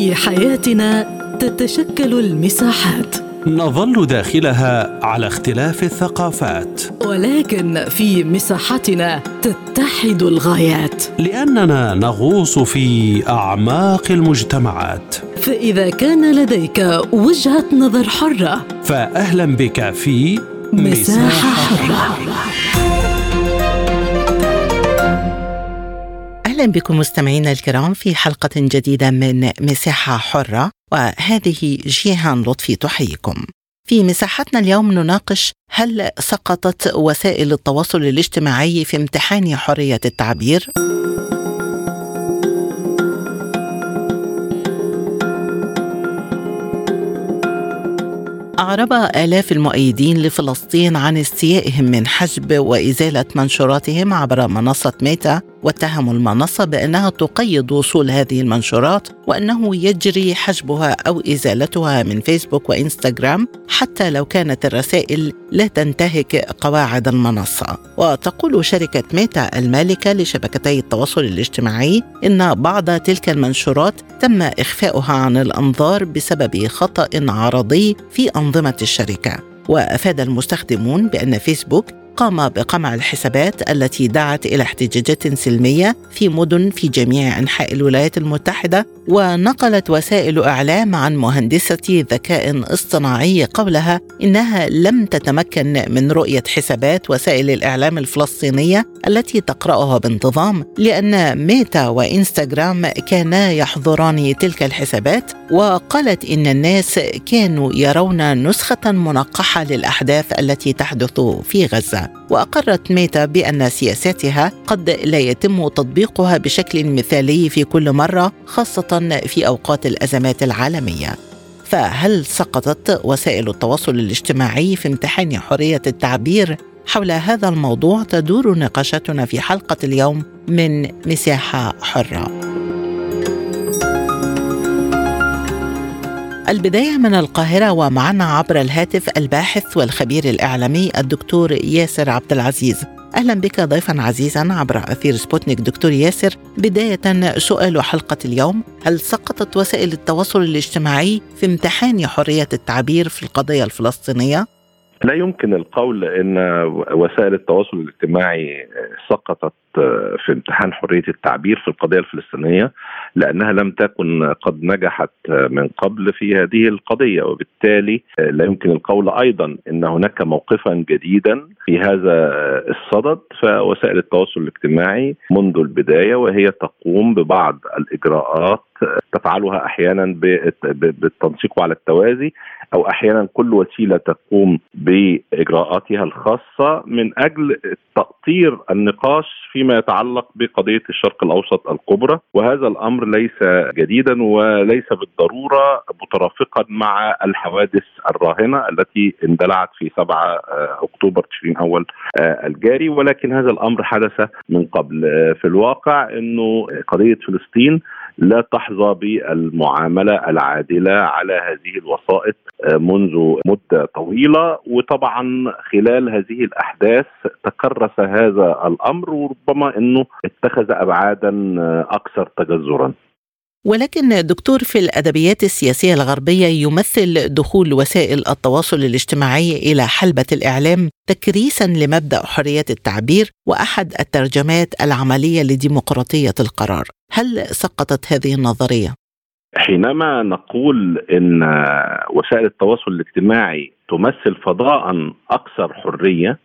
في حياتنا تتشكل المساحات، نظل داخلها على اختلاف الثقافات، ولكن في مساحتنا تتحد الغايات، لأننا نغوص في أعماق المجتمعات. فإذا كان لديك وجهة نظر حرة، فأهلا بك في مساحة حرة. أهلا بكم مستمعينا الكرام في حلقة جديدة من مساحة حرة، وهذه جيهان لطفي تحييكم. في مساحتنا اليوم نناقش: هل سقطت وسائل التواصل الاجتماعي في امتحان حرية التعبير؟ أعرب آلاف المؤيدين لفلسطين عن استيائهم من حجب وإزالة منشوراتهم عبر منصة ميتا، واتهموا المنصة بأنها تقيد وصول هذه المنشورات، وأنه يجري حجبها أو إزالتها من فيسبوك وإنستغرام حتى لو كانت الرسائل لا تنتهك قواعد المنصة. وتقول شركة ميتا المالكة لشبكتي التواصل الاجتماعي إن بعض تلك المنشورات تم إخفاؤها عن الأنظار بسبب خطأ عرضي في أنظمة الشركة. وأفاد المستخدمون بأن فيسبوك قام بقمع الحسابات التي دعت إلى احتجاجات سلمية في مدن في جميع أنحاء الولايات المتحدة. ونقلت وسائل إعلام عن مهندسة ذكاء اصطناعي قولها إنها لم تتمكن من رؤية حسابات وسائل الإعلام الفلسطينية التي تقرأها بانتظام، لأن ميتا وإنستغرام كانا يحظران تلك الحسابات. وقالت إن الناس كانوا يرون نسخة منقحة للأحداث التي تحدث في غزة. وأقرت ميتا بأن سياساتها قد لا يتم تطبيقها بشكل مثالي في كل مرة، خاصة في أوقات الأزمات العالمية. فهل سقطت وسائل التواصل الاجتماعي في امتحان حرية التعبير؟ حول هذا الموضوع تدور نقاشاتنا في حلقة اليوم من مساحة حرة. البداية من القاهرة، ومعنا عبر الهاتف الباحث والخبير الإعلامي الدكتور ياسر عبد العزيز. أهلا بك ضيفا عزيزا عبر أثير سبوتنيك. دكتور ياسر، بداية سؤال حلقة اليوم: هل سقطت وسائل التواصل الاجتماعي في امتحان حرية التعبير في القضية الفلسطينية؟ لا يمكن القول أن وسائل التواصل الاجتماعي سقطت في امتحان حرية التعبير في القضية الفلسطينية، لأنها لم تكن قد نجحت من قبل في هذه القضية، وبالتالي لا يمكن القول أيضا أن هناك موقفا جديدا في هذا الصدد. فوسائل التواصل الاجتماعي منذ البداية وهي تقوم ببعض الإجراءات تفعلها أحيانا بالتنسيق على التوازي، أو أحيانا كل وسيلة تقوم بإجراءاتها الخاصة من أجل تأطير النقاش فيما يتعلق بقضية الشرق الأوسط الكبرى. وهذا الأمر ليس جديدا وليس بالضرورة مترافقا مع الحوادث الراهنة التي اندلعت في 7 أكتوبر تشرين أول الجاري، ولكن هذا الأمر حدث من قبل. في الواقع أنه قضية فلسطين لا تحظى بالمعاملة العادلة على هذه الوسائط منذ مدة طويلة، وطبعا خلال هذه الأحداث تكرس هذا الأمر، وربما أنه اتخذ أبعادا أكثر تجذرا. ولكن دكتور، في الأدبيات السياسية الغربية يمثل دخول وسائل التواصل الاجتماعي إلى حلبة الإعلام تكريسا لمبدأ حرية التعبير وأحد الترجمات العملية لديمقراطية القرار. هل سقطت هذه النظرية؟ حينما نقول إن وسائل التواصل الاجتماعي تمثل فضاء أكثر حرية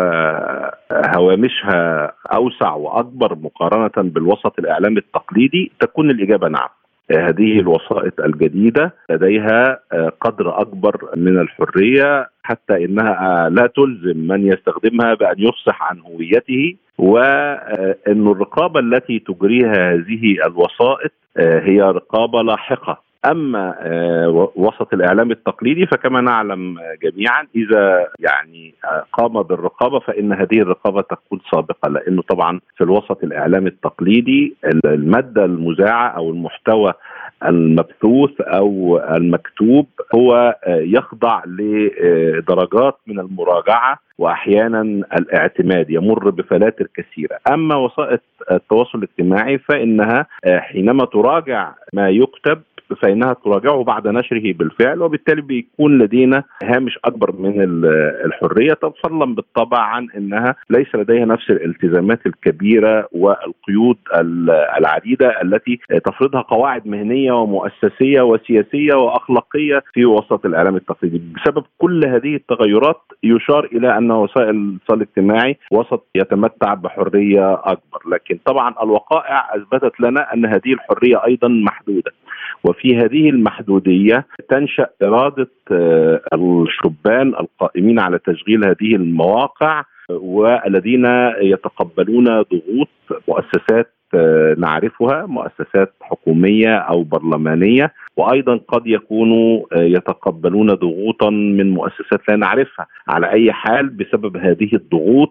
وهوامشها أوسع وأكبر مقارنة بالوسط الإعلامي التقليدي، تكون الإجابة نعم. هذه الوسائط الجديدة لديها قدر أكبر من الحرية، حتى إنها لا تلزم من يستخدمها بأن يفصح عن هويته، وأن الرقابة التي تجريها هذه الوسائط هي رقابة لاحقة. أما وسط الإعلام التقليدي فكما نعلم جميعا إذا قام بالرقابة فإن هذه الرقابة تكون سابقة، لأنه طبعا في الوسط الإعلام التقليدي المادة المذاعة أو المحتوى المبثوث أو المكتوب هو يخضع لدرجات من المراجعة وأحيانا الاعتماد، يمر بفلاتر كثيرة. أما وسائل التواصل الاجتماعي فإنها حينما تراجع ما يكتب فإنها تراجعه بعد نشره بالفعل، وبالتالي بيكون لدينا هامش أكبر من الحرية، فضلا بالطبع عن أنها ليس لديها نفس الالتزامات الكبيرة والقيود العديدة التي تفرضها قواعد مهنية ومؤسسية وسياسية وأخلاقية في وسط الإعلام التقليدي. بسبب كل هذه التغيرات يشار إلى أن وسائل الاتصال الاجتماعي وسط يتمتع بحرية أكبر، لكن طبعا الوقائع أثبتت لنا أن هذه الحرية أيضا محدودة، وفي هذه المحدودية تنشأ إرادة الشبان القائمين على تشغيل هذه المواقع والذين يتقبلون ضغوط مؤسسات نعرفها، مؤسسات حكومية أو برلمانية، وأيضا قد يكونوا يتقبلون ضغوطا من مؤسسات لا نعرفها. على أي حال بسبب هذه الضغوط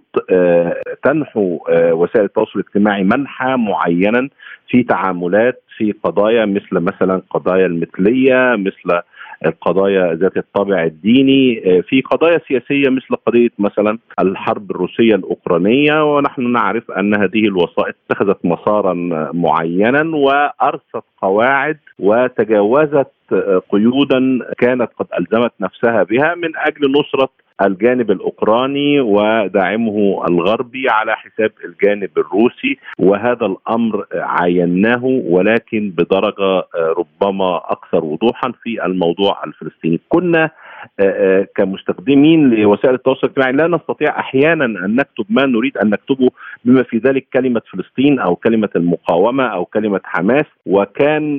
تنحو وسائل التواصل الاجتماعي منحى معينا في تعاملات في قضايا مثلا قضايا المثلية، مثل القضايا ذات الطابع الديني، في قضايا سياسية مثل قضية مثلا الحرب الروسية الأوكرانية. ونحن نعرف أن هذه الوسائط اتخذت مسارا معينا وأرست قواعد وتجاوزت قيودا كانت قد ألزمت نفسها بها من أجل نصرة الجانب الأوكراني ودعمه الغربي على حساب الجانب الروسي، وهذا الأمر عايناه ولكن بدرجة ربما أكثر وضوحا في الموضوع الفلسطيني. كنا كمستخدمين لوسائل التواصل الاجتماعي لا نستطيع أحيانا أن نكتب ما نريد أن نكتبه بما في ذلك كلمة فلسطين أو كلمة المقاومة أو كلمة حماس، وكان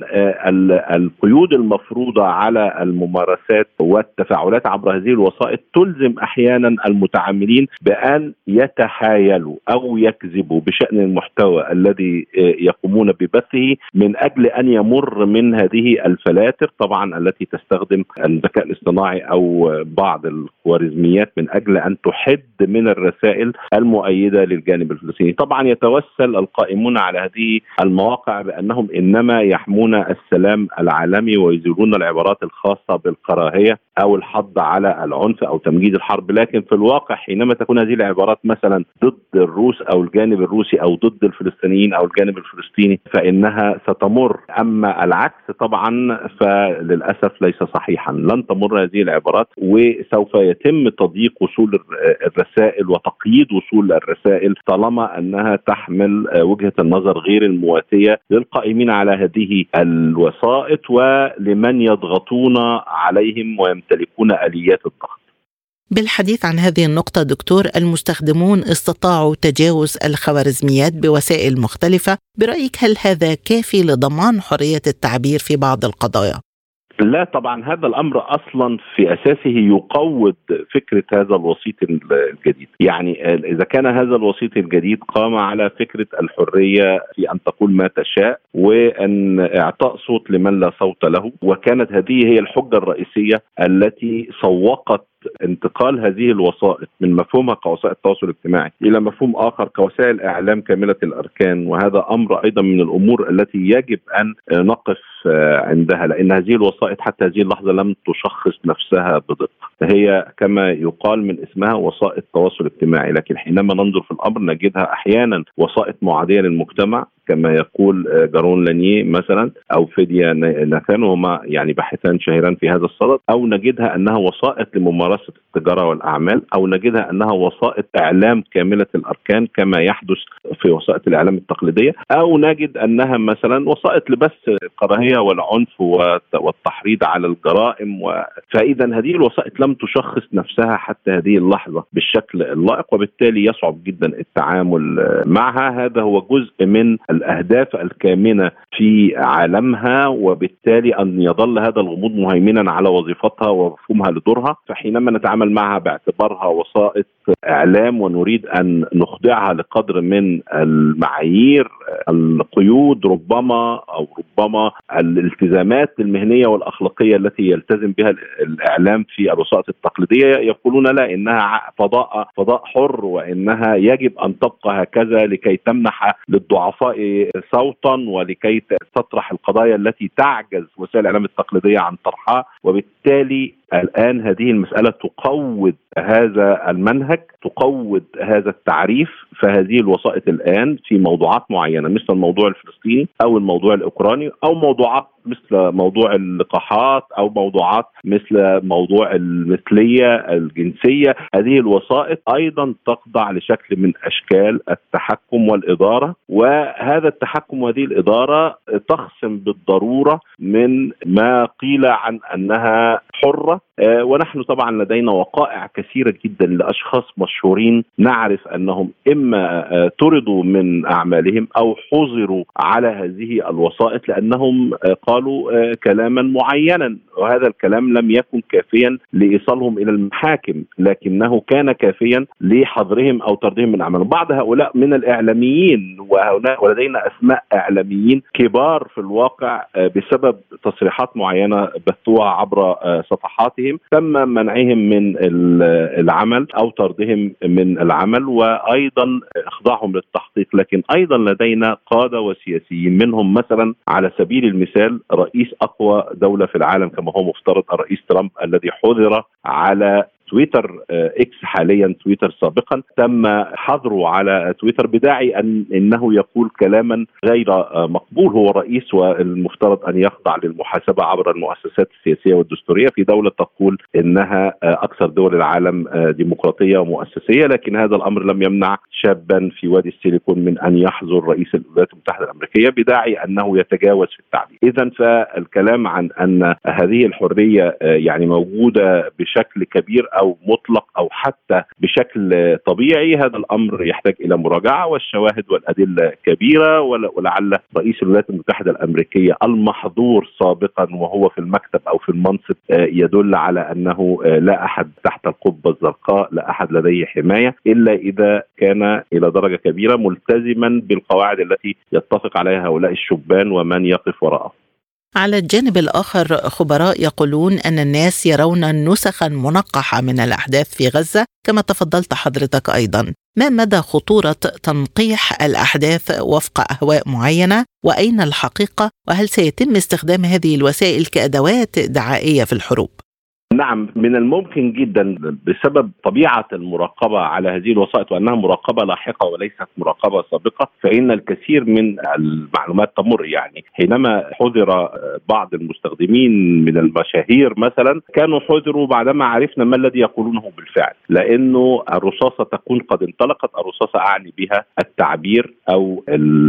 القيود المفروضة على الممارسات والتفاعلات عبر هذه الوسائط تلزم أحيانا المتعاملين بأن يتحايلوا أو يكذبوا بشأن المحتوى الذي يقومون ببثه من أجل أن يمر من هذه الفلاتر طبعا التي تستخدم الذكاء الاصطناعي أو بعض الخوارزميات من أجل أن تحد من الرسائل المؤيدة للجانب الفلسطيني. طبعا يتوسل القائمون على هذه المواقع بأنهم إنما يحمون السلام العالمي ويزيلون العبارات الخاصة بالكراهية أو الحض على العنف أو تمجيد الحرب، لكن في الواقع حينما تكون هذه العبارات مثلا ضد الروس أو الجانب الروسي أو ضد الفلسطينيين أو الجانب الفلسطيني فإنها ستمر. أما العكس طبعا فللأسف ليس صحيحا، لن تمر هذه العبارات وسوف يتم تضييق وصول الرسائل وتقييد وصول الرسائل طالما أنها تحمل وجهة النظر غير المواتية للقائمين على هذه الوسائط ولمن يضغطون عليهم ويمتلكون آليات الضغط. بالحديث عن هذه النقطة دكتور، المستخدمون استطاعوا تجاوز الخوارزميات بوسائل مختلفة، برأيك هل هذا كافي لضمان حرية التعبير في بعض القضايا؟ لا طبعا، هذا الأمر أصلا في أساسه يقوض فكرة هذا الوسيط الجديد. يعني إذا كان هذا الوسيط الجديد قام على فكرة الحرية في أن تقول ما تشاء وأن إعطاء صوت لمن لا صوت له، وكانت هذه هي الحجة الرئيسية التي سوقت انتقال هذه الوسائط من مفهومها كوسائل التواصل الاجتماعي إلى مفهوم آخر كوسائل إعلام كاملة الأركان، وهذا أمر أيضا من الأمور التي يجب أن نقف عندها، لأن هذه الوسائط حتى هذه اللحظة لم تشخص نفسها بدقة، هي كما يقال من اسمها وسائط تواصل اجتماعي، لكن حينما ننظر في الأمر نجدها أحيانا وسائط معادية للمجتمع كما يقول جارون لانيه مثلا أو فيديا ناثان، وهما يعني باحثان شهيران في هذا الصدد، أو نجدها أنها وسائط لممارسة التجارة والأعمال، أو نجدها أنها وسائط إعلام كاملة الأركان كما يحدث في وسائط الإعلام التقليدية، أو نجد أنها مثلا وسائط لبث الكراهية والعنف والتحريض على الجرائم. فإذا هذه الوسائط لم تشخص نفسها حتى هذه اللحظة بالشكل اللائق، وبالتالي يصعب جدا التعامل معها. هذا هو جزء من الأهداف الكامنة في عالمها، وبالتالي أن يظل هذا الغموض مهيمنا على وظيفتها ومفهومها لدورها. فحينما نتعامل معها باعتبارها وسائط إعلام ونريد أن نخضعها لقدر من المعايير القيود ربما الالتزامات المهنية والأخلاقية التي يلتزم بها الإعلام في الوسائط التقليدية، يقولون لا، إنها فضاء حر وإنها يجب أن تبقى هكذا لكي تمنح للضعفاء صوتا ولكي تطرح القضايا التي تعجز وسائل الإعلام التقليدية عن طرحها. وبالتالي الآن هذه المسألة تقوض هذا المنهج، تقوض هذا التعريف. فهذه الوسائط الآن في موضوعات معينة مثل الموضوع الفلسطيني أو الموضوع الأوكراني أو موضوعات مثل موضوع اللقاحات أو موضوعات مثل موضوع المثلية الجنسية. هذه الوسائط أيضا تخضع لشكل من أشكال التحكم والإدارة، وهذا التحكم وهذه الإدارة تخصم بالضرورة من ما قيل عن أنها حرة. ونحن طبعا لدينا وقائع كثيرة جدا لأشخاص مشهورين نعرف أنهم إما طردوا من أعمالهم أو حظروا على هذه الوسائط لأنهم قالوا كلاما معينا، وهذا الكلام لم يكن كافيا لإيصالهم إلى المحاكم، لكنه كان كافيا لحظرهم أو طردهم من أعمالهم. بعض هؤلاء من الإعلاميين، ولدينا أسماء إعلاميين كبار في الواقع بسبب تصريحات معينة بثوها عبر صفحاتهم تم منعهم من العمل أو طردهم من العمل وأيضا إخضاعهم للتحقيق. لكن أيضا لدينا قادة وسياسيين، منهم مثلا على سبيل المثال رئيس أقوى دولة في العالم كما هو مفترض الرئيس ترامب، الذي حظر على تويتر إكس حاليا تويتر سابقا، تم حظره على تويتر بداعي أنه يقول كلاما غير مقبول. هو رئيس والمفترض أن يخضع للمحاسبة عبر المؤسسات السياسية والدستورية في دولة تقول إنها أكثر دول العالم ديمقراطية ومؤسسية، لكن هذا الأمر لم يمنع شابا في وادي السيليكون من أن يحظر رئيس الولايات المتحدة الأمريكية بداعي أنه يتجاوز في التعبير. إذن فالكلام عن أن هذه الحرية يعني موجودة بشكل كبير أو مطلق أو حتى بشكل طبيعي، هذا الأمر يحتاج إلى مراجعة، والشواهد والأدلة كبيرة. ولعل رئيس الولايات المتحدة الأمريكية المحظور سابقا وهو في المكتب أو في المنصب يدل على أنه لا أحد تحت القبة الزرقاء، لا أحد لديه حماية إلا إذا كان إلى درجة كبيرة ملتزما بالقواعد التي يتفق عليها هؤلاء الشبان ومن يقف وراءه. على الجانب الآخر خبراء يقولون أن الناس يرون نسخا منقحة من الأحداث في غزة كما تفضلت حضرتك أيضا. ما مدى خطورة تنقيح الأحداث وفق أهواء معينة؟ وأين الحقيقة؟ وهل سيتم استخدام هذه الوسائل كأدوات دعائية في الحروب؟ نعم، من الممكن جدا بسبب طبيعة المراقبة على هذه الوسائط وأنها مراقبة لاحقة وليست مراقبة سابقة، فإن الكثير من المعلومات تمر. يعني حينما حذر بعض المستخدمين من المشاهير مثلا كانوا حذروا بعدما عرفنا ما الذي يقولونه بالفعل، لأنه الرصاصة تكون قد انطلقت. الرصاصة أعني بها التعبير أو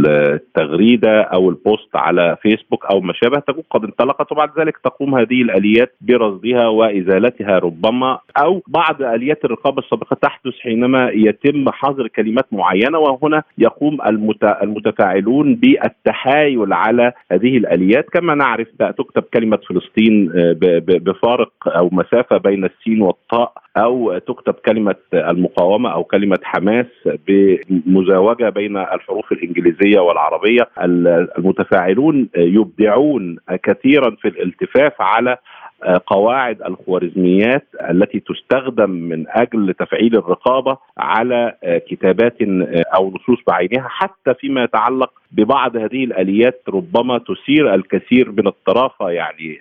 التغريدة أو البوست على فيسبوك أو ما شابه تكون قد انطلقت، وبعد ذلك تقوم هذه الآليات برصدها وإزالتها ربما، أو بعض آليات الرقابة السابقة تحدث حينما يتم حظر كلمات معينة، وهنا يقوم المتفاعلون بالتحايل على هذه الآليات. كما نعرف تكتب كلمة فلسطين بفارق أو مسافة بين السين والطاء، أو تكتب كلمة المقاومة أو كلمة حماس بمزاوجة بين الحروف الإنجليزية والعربية. المتفاعلون يبدعون كثيرا في الالتفاف على قواعد الخوارزميات التي تستخدم من أجل تفعيل الرقابة على كتابات أو نصوص بعينها، حتى فيما يتعلق ببعض هذه الآليات ربما تثير الكثير من الطرافة. يعني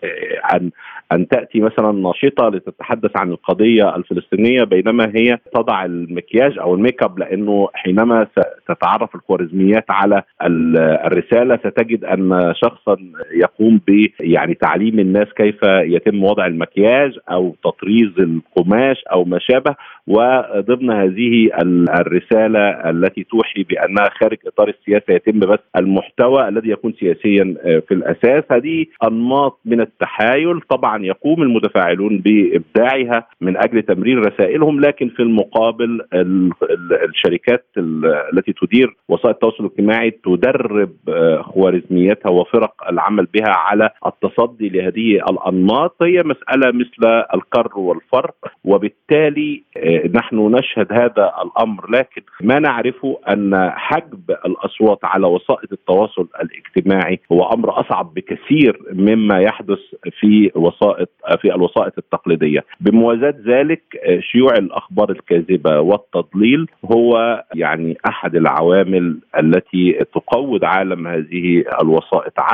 أن تأتي مثلا ناشطة لتتحدث عن القضية الفلسطينية بينما هي تضع المكياج أو الميك اب، لأنه حينما تتعرف الخوارزميات على الرسالة ستجد أن شخصا يقوم يعني تعليم الناس كيف يتم وضع المكياج أو تطريز القماش أو ما شابه، وضمن هذه الرسالة التي توحي بأنها خارج إطار السياسة يتم بس المحتوى الذي يكون سياسيا في الأساس. هذه أنماط من التحايل طبعا يقوم المتفاعلون بإبداعها من أجل تمرير رسائلهم، لكن في المقابل الشركات التي تدير وسائل التواصل الاجتماعي تدرب خوارزمياتها وفرق العمل بها على التصدي لهذه الأنماط. هي مسألة مثل الكر والفر، وبالتالي نحن نشهد هذا الأمر، لكن ما نعرفه أن حجب الأصوات على وسائل التواصل الاجتماعي هو أمر أصعب بكثير مما يحدث في الوسائط التقليدية. بموازاة ذلك شيوع الأخبار الكاذبة والتضليل هو يعني أحد العوامل التي تقوض عالم هذه الوسائط. عدد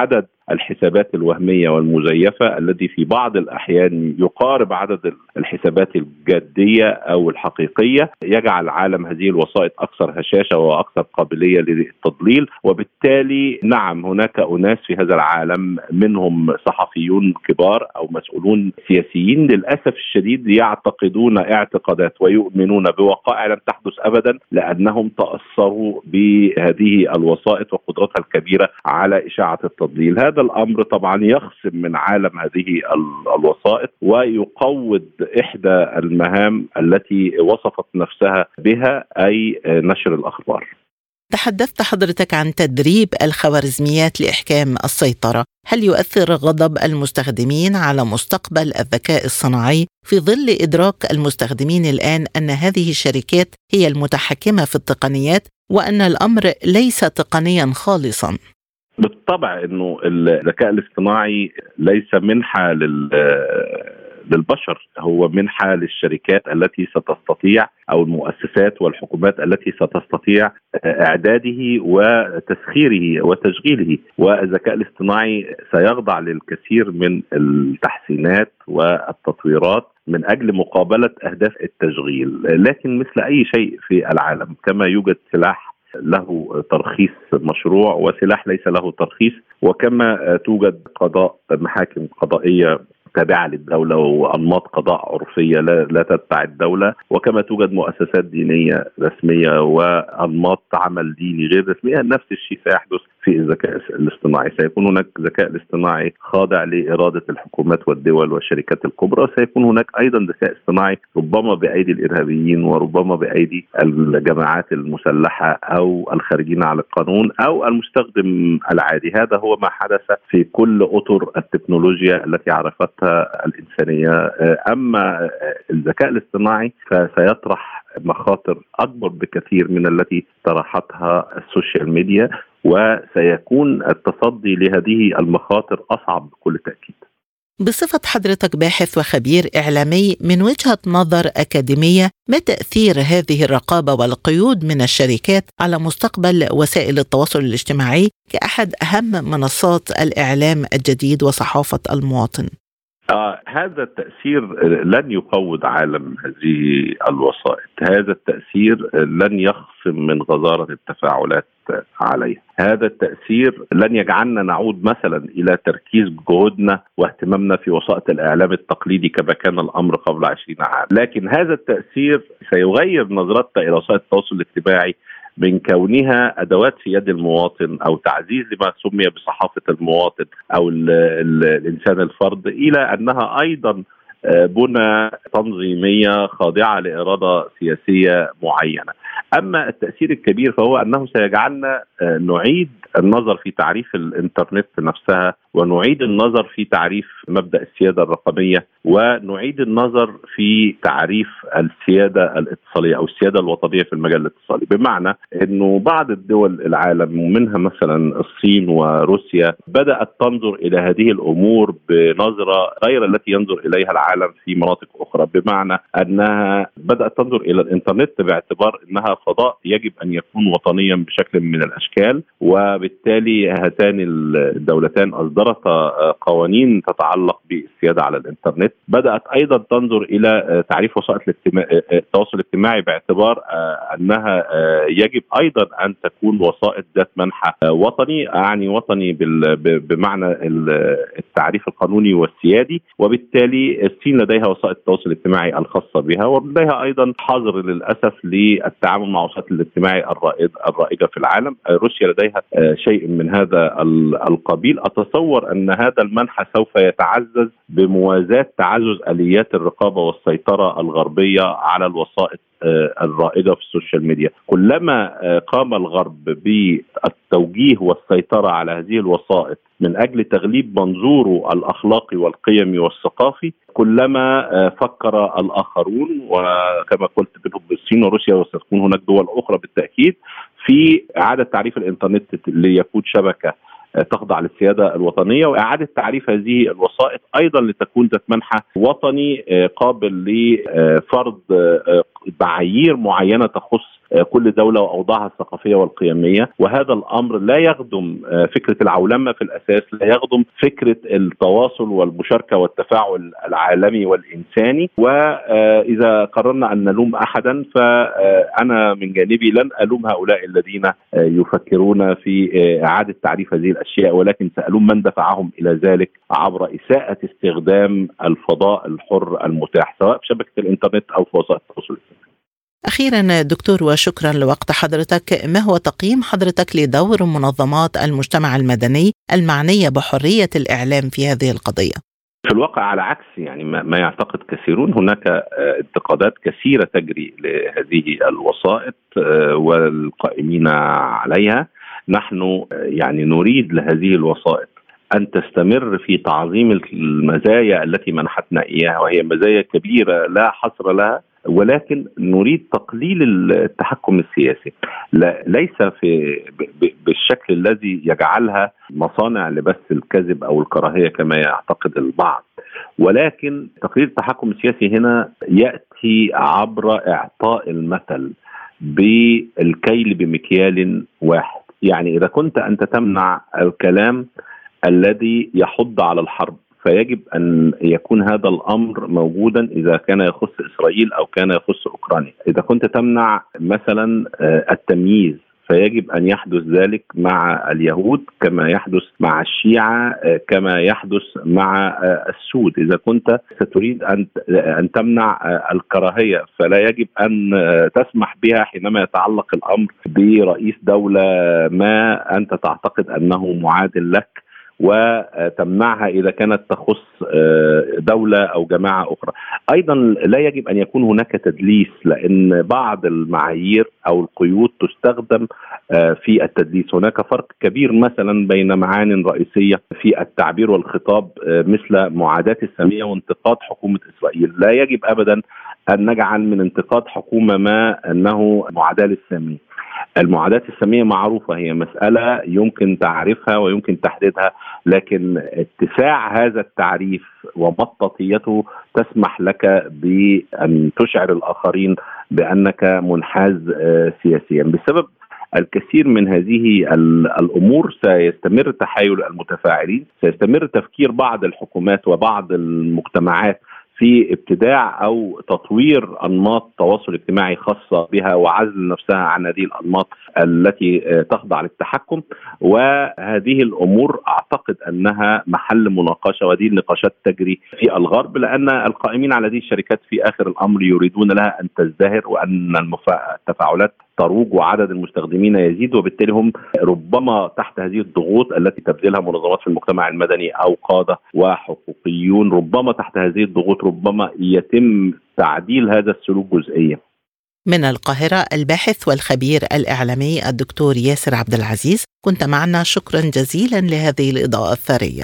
الحسابات الوهمية والمزيفة التي في بعض الأحيان يقارب عدد الحسابات الجادية أو الحقيقية، يجعل عالم هذه الوسائط أكثر هشاشة وأكثر قابلية للتضليل. وبالتالي نعم، هناك أناس في هذا العالم منهم صحفيون كبار أو مسؤولون سياسيين للأسف الشديد يعتقدون اعتقادات ويؤمنون بوقائع لم تحدث أبدا، لأنهم تأثروا بهذه الوسائط وقدرتها الكبيرة على إشاعة التضليل. هذا الأمر طبعا يخصم من عالم هذه الوسائط ويقوض إحدى المهام التي وصفت نفسها بها، أي نشر الأخبار. تحدثت حضرتك عن تدريب الخوارزميات لإحكام السيطرة. هل يؤثر غضب المستخدمين على مستقبل الذكاء الصناعي في ظل إدراك المستخدمين الآن أن هذه الشركات هي المتحكمة في التقنيات وأن الأمر ليس تقنيا خالصا؟ بالطبع أنه الذكاء الاصطناعي ليس منحة للبشر، هو منحة للشركات التي ستستطيع أو المؤسسات والحكومات التي ستستطيع إعداده وتسخيره وتشغيله. والذكاء الاصطناعي سيخضع للكثير من التحسينات والتطويرات من أجل مقابلة أهداف التشغيل. لكن مثل أي شيء في العالم، كما يوجد سلاح له ترخيص مشروع وسلاح ليس له ترخيص، وكما توجد محاكم قضائية تابعة للدولة وأنماط قضاء عرفية لا تتبع الدولة، وكما توجد مؤسسات دينية رسمية وأنماط عمل ديني غير رسمية، نفس الشيء سيحدث في الذكاء الاصطناعي. سيكون هناك ذكاء الاصطناعي خاضع لإرادة الحكومات والدول والشركات الكبرى، سيكون هناك أيضا ذكاء اصطناعي ربما بأيدي الإرهابيين وربما بأيدي الجماعات المسلحة أو الخارجين على القانون أو المستخدم العادي. هذا هو ما حدث في كل أطر التكنولوجيا التي عرفتها الإنسانية. أما الذكاء الاصطناعي فسيطرح مخاطر أكبر بكثير من التي طرحتها السوشيال ميديا، وسيكون التصدي لهذه المخاطر أصعب بكل تأكيد. بصفة حضرتك باحث وخبير إعلامي، من وجهة نظر أكاديمية، ما تأثير هذه الرقابة والقيود من الشركات على مستقبل وسائل التواصل الاجتماعي كأحد أهم منصات الإعلام الجديد وصحافة المواطن؟ هذا التأثير لن يقوض عالم هذه الوسائط، هذا التأثير لن يخصم من غزارة التفاعلات عليه، هذا التأثير لن يجعلنا نعود مثلا إلى تركيز جهودنا واهتمامنا في وسائط الإعلام التقليدي كما كان الأمر قبل 20 عام. لكن هذا التأثير سيغير نظرتنا إلى وسائل التواصل الاجتماعي من كونها أدوات في يد المواطن أو تعزيز لما سمي بصحافة المواطن أو الإنسان الفرد، إلى أنها أيضا بنى تنظيمية خاضعة لإرادة سياسية معينة. أما التأثير الكبير فهو أنه سيجعلنا نعيد النظر في تعريف الإنترنت نفسها، ونعيد النظر في تعريف مبدأ السيادة الرقمية، ونعيد النظر في تعريف السيادة الاتصالية أو السيادة الوطنية في المجال الاتصالي. بمعنى أنه بعض الدول العالم ومنها مثلا الصين وروسيا بدأت تنظر إلى هذه الأمور بنظرة غير التي ينظر إليها العالم في مناطق أخرى، بمعنى أنها بدأت تنظر إلى الإنترنت باعتبار أنها فضاء يجب أن يكون وطنيا بشكل من الأشكال، وبالتالي هاتان الدولتان أصدرتا قوانين تتعلق بالسيادة على الإنترنت. بدأت أيضا تنظر إلى تعريف وسائل التواصل الاجتماعي باعتبار أنها يجب أيضا أن تكون وسائط ذات منحى وطني، أعني وطني بمعنى التعريف القانوني والسيادي. وبالتالي الصين لديها وسائل التواصل الاجتماعي الخاصة بها، ولديها أيضا حظر للأسف للتعامل مع وسائل الاجتماعي الرائجة في العالم. روسيا لديها شيء من هذا القبيل. أتصور أن هذا المنحى سوف يتعزز بموازاة تعزز آليات الرقابة والسيطرة الغربية على الوسائط الرائجة في السوشيال ميديا. كلما قام الغرب بالتوجيه والسيطرة على هذه الوسائط من أجل تغليب منظوره الأخلاقي والقيمي والثقافي، كلما فكر الآخرون، وكما قلت منهم الصين وروسيا وستكون هناك دول أخرى بالتأكيد، في إعادة تعريف الإنترنت ليكون شبكة تخضع للسيادة الوطنية، وإعادة تعريف هذه الوسائط أيضا لتكون ذات منحى وطني قابل لفرض معايير معينة تخص كل دولة وأوضاعها الثقافية والقيمية. وهذا الأمر لا يخدم فكرة العولمة في الأساس، لا يخدم فكرة التواصل والمشاركة والتفاعل العالمي والإنساني. وإذا قررنا أن نلوم أحدا فأنا من جانبي لن ألوم هؤلاء الذين يفكرون في إعادة تعريف هذه الأشياء، ولكن سألوم من دفعهم إلى ذلك عبر إساءة استخدام الفضاء الحر المتاح سواء في شبكة الإنترنت أو في وسائل التواصل الاجتماعي. أخيرا دكتور، وشكرا لوقت حضرتك، ما هو تقييم حضرتك لدور منظمات المجتمع المدني المعنية بحرية الإعلام في هذه القضية؟ في الواقع على عكس ما يعتقد كثيرون، هناك انتقادات كثيرة تجري لهذه الوسائط والقائمين عليها. نحن نريد لهذه الوسائط أن تستمر في تعظيم المزايا التي منحتنا إياها، وهي مزايا كبيرة لا حصر لها، ولكن نريد تقليل التحكم السياسي، ليس بالشكل الذي يجعلها مصانع لبث الكذب أو الكراهية كما يعتقد البعض، ولكن تقليل التحكم السياسي هنا يأتي عبر إعطاء المثل بالكيل بمكيال واحد. يعني إذا كنت أنت تمنع الكلام الذي يحض على الحرب فيجب أن يكون هذا الأمر موجودا إذا كان يخص إسرائيل أو كان يخص أوكرانيا. إذا كنت تمنع مثلا التمييز فيجب أن يحدث ذلك مع اليهود كما يحدث مع الشيعة كما يحدث مع السود. إذا كنت ستريد أن تمنع الكراهية فلا يجب أن تسمح بها حينما يتعلق الأمر برئيس دولة ما أنت تعتقد أنه معادل لك، وتمنعها إذا كانت تخص دولة أو جماعة أخرى. أيضا لا يجب أن يكون هناك تدليس، لأن بعض المعايير أو القيود تستخدم في التدليس. هناك فرق كبير مثلا بين معان رئيسية في التعبير والخطاب مثل معاداة السامية وانتقاد حكومة إسرائيل. لا يجب أبدا أن نجعل من انتقاد حكومة ما أنه معاداة للسامية. المعاداة السامية معروفة، هي مسألة يمكن تعريفها ويمكن تحديدها، لكن اتساع هذا التعريف ومطاطيته تسمح لك بأن تشعر الآخرين بأنك منحاز سياسيا. بسبب الكثير من هذه الأمور سيستمر تحايل المتفاعلين، سيستمر تفكير بعض الحكومات وبعض المجتمعات في ابتداع أو تطوير أنماط تواصل اجتماعي خاصة بها وعزل نفسها عن هذه الأنماط التي تخضع للتحكم. وهذه الأمور أعتقد أنها محل مناقشة، وهذه النقاشات تجري في الغرب، لأن القائمين على هذه الشركات في آخر الأمر يريدون لها أن تزدهر وأن التفاعلات تروج وعدد المستخدمين يزيد، وبالتالي هم ربما تحت هذه الضغوط التي تبذلها منظمات في المجتمع المدني أو قادة وحقوقيون، ربما تحت هذه الضغوط ربما يتم تعديل هذا السلوك جزئيا. من القاهرة الباحث والخبير الإعلامي الدكتور ياسر عبد العزيز، كنت معنا، شكرا جزيلا لهذه الإضاءة الثرية.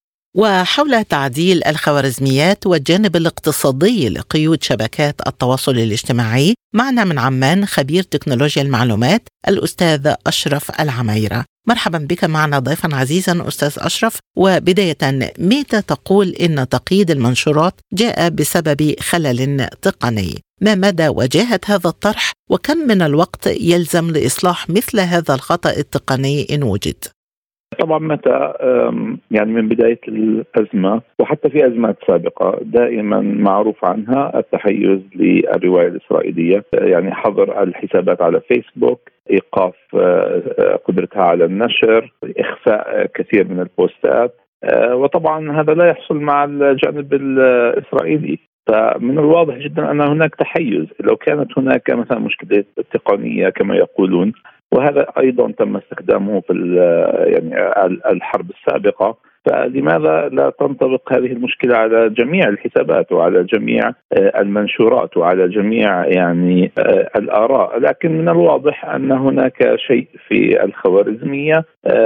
وحول تعديل الخوارزميات والجانب الاقتصادي لقيود شبكات التواصل الاجتماعي، معنا من عمان خبير تكنولوجيا المعلومات الأستاذ أشرف العميرة. مرحبا بك معنا ضيفا عزيزا أستاذ أشرف. وبداية، متى تقول إن تقييد المنشورات جاء بسبب خلل تقني؟ ما مدى وجاهة هذا الطرح؟ وكم من الوقت يلزم لإصلاح مثل هذا الخطأ التقني إن وجد؟ طبعا متى من بداية الأزمة وحتى في أزمات سابقة دائما معروف عنها التحيز للرواية الإسرائيلية، حظر الحسابات على فيسبوك، إيقاف قدرتها على النشر، إخفاء كثير من البوستات، وطبعا هذا لا يحصل مع الجانب الإسرائيلي. فمن الواضح جدا أن هناك تحيز. لو كانت هناك مثلا مشكلة تقنية كما يقولون، وهذا أيضا تم استخدامه في الحرب السابقة، فلماذا لا تنطبق هذه المشكلة على جميع الحسابات وعلى جميع المنشورات وعلى جميع الآراء؟ لكن من الواضح أن هناك شيء في الخوارزمية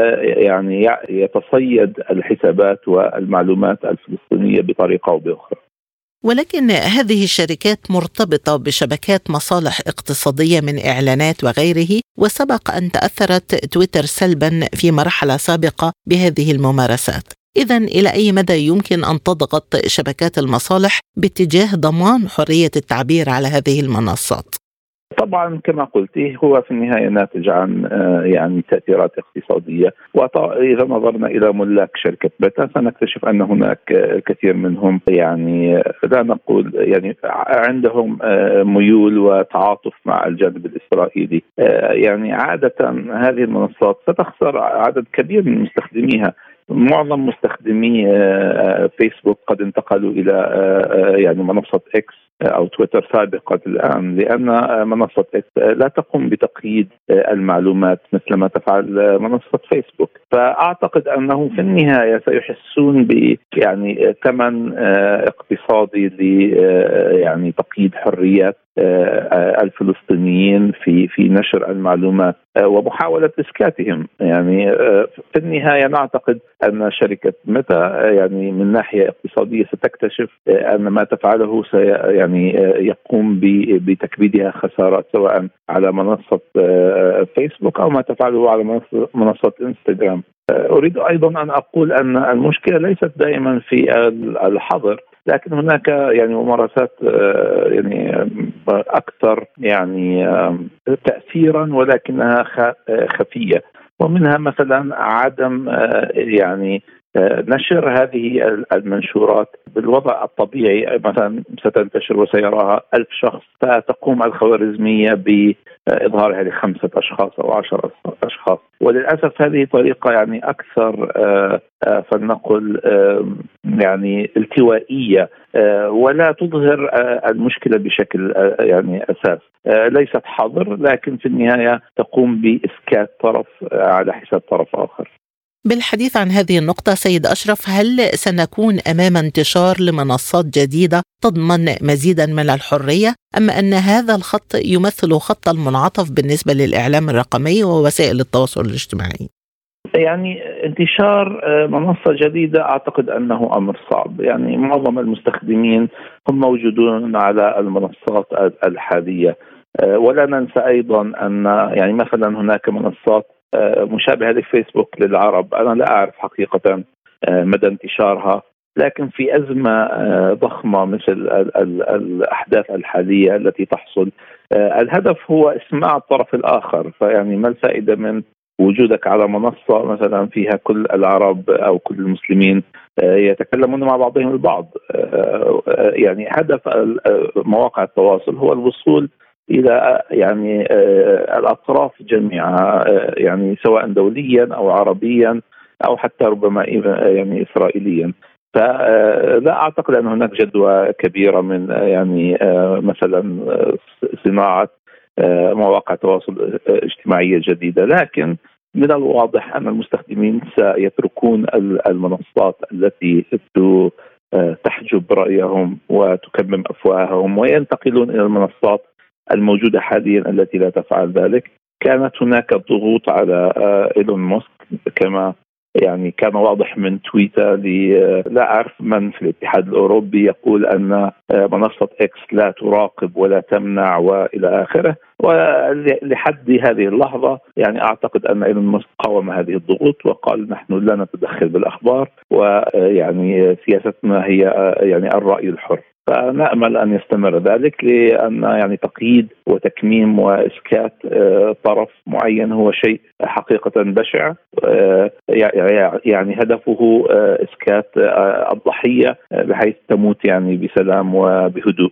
يتصيد الحسابات والمعلومات الفلسطينية بطريقة أو بأخرى. ولكن هذه الشركات مرتبطة بشبكات مصالح اقتصادية من إعلانات وغيره، وسبق أن تأثرت تويتر سلبا في مرحلة سابقة بهذه الممارسات. إذن إلى أي مدى يمكن أن تضغط شبكات المصالح باتجاه ضمان حرية التعبير على هذه المنصات؟ طبعا كما قلت هو في النهاية ناتج عن يعني تأثيرات اقتصادية، وإذا نظرنا إلى ملاك شركة ميتا سنكتشف أن هناك كثير منهم يعني لا نقول يعني عندهم ميول وتعاطف مع الجانب الإسرائيلي. يعني عادة هذه المنصات ستخسر عدد كبير من مستخدميها. معظم مستخدمي فيسبوك قد انتقلوا إلى يعني منصة إكس أو تويتر سابقا الآن، لأن منصة إكس لا تقوم بتقييد المعلومات مثل ما تفعل منصة فيسبوك. فأعتقد أنه في النهاية سيحسون ب يعني ثمن اقتصادي ل يعني تقييد حريات الفلسطينيين في نشر المعلومات ومحاولة إسكاتهم. يعني في النهاية نعتقد أن شركة ميتا يعني من ناحية اقتصادية ستكتشف أن ما تفعله يعني يقوم بتكبيدها خسارات سواء على منصة فيسبوك أو ما تفعله على منصة انستغرام. أريد أيضا أن أقول أن المشكلة ليست دائما في الحظر، لكن هناك يعني ممارسات يعني أكثر يعني تأثيرا ولكنها خفية، ومنها مثلا عدم يعني نشر هذه المنشورات بالوضع الطبيعي. مثلا ستنتشر وسيراها 1000 شخص، فتقوم الخوارزمية بإظهارها ل5 أشخاص أو 10 أشخاص، وللأسف هذه طريقة يعني أكثر فلنقل يعني التوائية ولا تظهر المشكلة بشكل يعني أساس. ليست حظر، لكن في النهاية تقوم بإسكات طرف على حساب طرف آخر. بالحديث عن هذه النقطة سيد أشرف، هل سنكون أمام انتشار لمنصات جديدة تضمن مزيدا من الحرية، أم أن هذا الخط يمثل خط المنعطف بالنسبة للإعلام الرقمي ووسائل التواصل الاجتماعي؟ يعني انتشار منصة جديدة أعتقد أنه أمر صعب. يعني معظم المستخدمين هم موجودون على المنصات الحالية، ولا ننسى أيضا أن يعني مثلا هناك منصات مشابهة لفيسبوك للعرب. أنا لا أعرف حقيقة مدى انتشارها، لكن في أزمة ضخمة مثل الأحداث الحالية التي تحصل، الهدف هو إسماع الطرف الآخر. فيعني ما الفائدة من وجودك على منصة مثلا فيها كل العرب أو كل المسلمين يتكلمون مع بعضهم البعض؟ يعني هدف مواقع التواصل هو الوصول إلى يعني الأطراف جميعها، يعني سواء دوليا أو عربيا أو حتى ربما يعني إسرائيليا. فلا أعتقد أن هناك جدوى كبيرة من يعني مثلا صناعة مواقع تواصل اجتماعية جديدة، لكن من الواضح أن المستخدمين سيتركون المنصات التي تحجب رأيهم وتكمم أفواههم وينتقلون إلى المنصات الموجودة حاليا التي لا تفعل ذلك. كانت هناك ضغوط على إيلون ماسك كما يعني كان واضح من تويتر لا أعرف من في الاتحاد الأوروبي يقول أن منصة إكس لا تراقب ولا تمنع وإلى آخره. ولحد هذه اللحظة يعني أعتقد أن إيلون ماسك قاوم هذه الضغوط وقال نحن لا نتدخل بالأخبار، ويعني سياستنا هي يعني الرأي الحر. فنأمل أن يستمر ذلك، لأن يعني تقييد وتكميم وإسكات طرف معين هو شيء حقيقة بشع، يعني هدفه إسكات الضحية بحيث تموت يعني بسلام وبهدوء.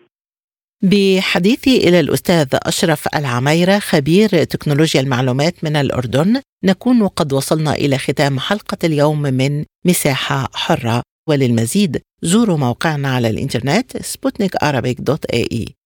بحديثي إلى الأستاذ أشرف العميرة خبير تكنولوجيا المعلومات من الأردن، نكون قد وصلنا إلى ختام حلقة اليوم من مساحة حرة. وللمزيد زوروا موقعنا على الإنترنت sputnikarabic.ae.